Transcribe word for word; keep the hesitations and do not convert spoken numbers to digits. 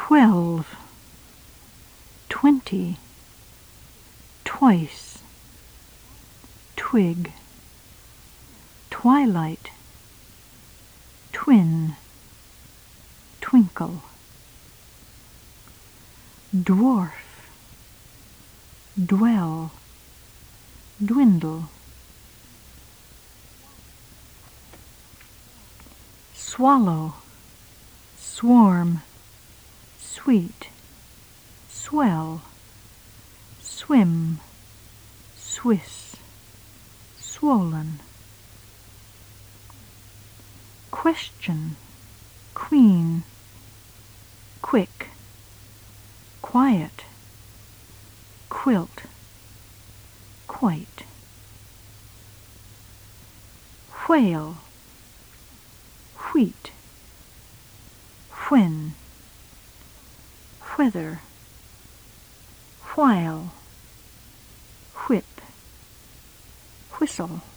twelve, twenty, twice, twig, twilight, twin, twinkle, dwarf, dwell, dwindle, swallow, swarm, sweet, swell, swim, Swiss, swollen, question, queen, quick, quiet, quilt, quite, whale, wheat, when, whether, while, whip, whistle.